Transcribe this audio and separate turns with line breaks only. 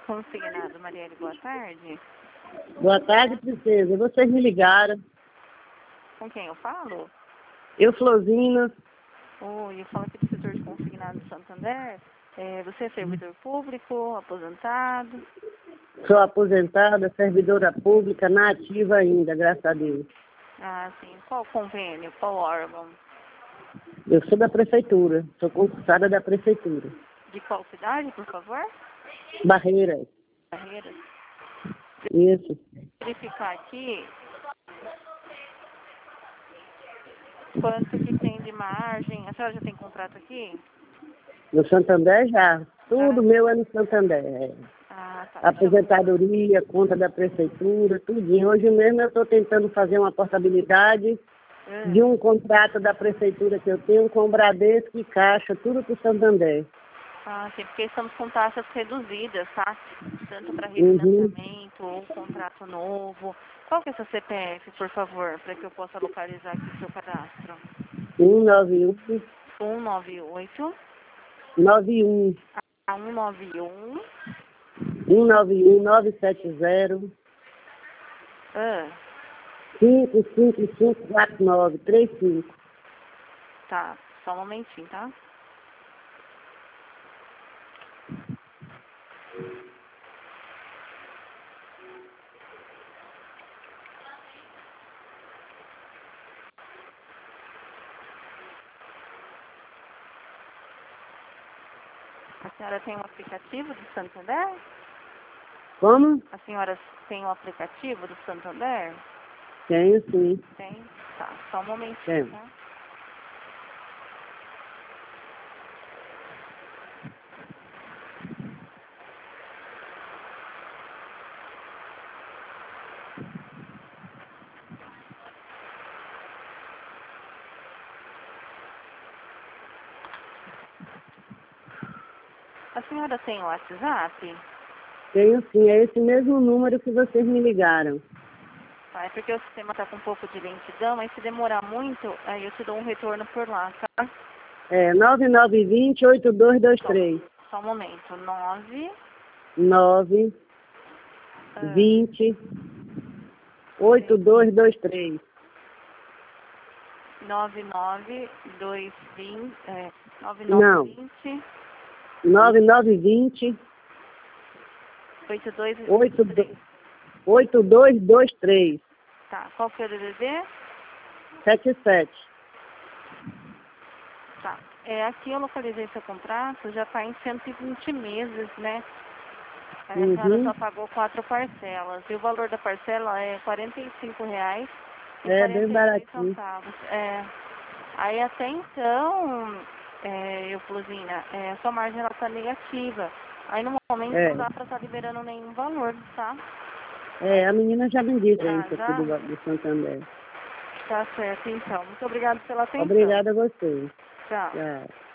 Consignado, Marielle, boa tarde.
Boa tarde, princesa. Vocês me ligaram.
Com quem eu falo?
Eu, Florzinha.
Oi, eu falo aqui do setor de consignado de Santander. Você é servidor público, aposentado?
Sou aposentada, servidora pública, na ativa ainda, graças a Deus.
Ah, sim. Qual convênio? Qual órgão?
Eu sou da prefeitura, sou concursada da prefeitura.
De qual cidade, por favor?
Barreiras.
Barreiras.
Isso.
Verificar aqui quanto que tem de margem. A senhora já tem contrato aqui?
No Santander já. Tudo meu é no Santander.
Ah, tá.
Aposentadoria, conta da prefeitura, tudinho. Hoje mesmo eu estou tentando fazer uma portabilidade de um contrato da prefeitura que eu tenho com o Bradesco e Caixa, tudo para o Santander.
Ah, sim, porque estamos com taxas reduzidas, tá? Tanto para refinanciamento ou contrato novo. Qual que é seu CPF, por favor, para que eu possa localizar aqui o seu cadastro?
191
198
91
191
191 970 55549 35.
Tá, só um momentinho, tá? A senhora tem um aplicativo do Santander?
Como?
A senhora tem um aplicativo do Santander?
Tenho sim.
Tem? Tá, só um momentinho,
Tenho.
tá? A senhora tem o WhatsApp?
Tenho sim, é esse mesmo número que vocês me ligaram.
Tá, é porque o sistema está com um pouco de lentidão, mas se demorar muito, aí eu te dou um retorno por lá, tá?
É 9920-8223.
Só um momento.
920-8223.
9920
Não.
9920
9920
8223.
8223.
Tá, qual que é o DDD?
77.
Tá. Aqui eu localizei seu contrato, já está em 120 meses, né? A senhora só pagou 4 parcelas. E o valor da parcela é R$ 45,00 e
É bem baratinho.
centavos. Aí até então, Florzinha, a sua margem ela está negativa. Aí no momento não dá para estar liberando nenhum valor, tá?
A menina já me disse isso
Já?
aqui do Santander.
Tá certo, então. Muito obrigada pela atenção.
Obrigada a você.
Tchau.
Tchau.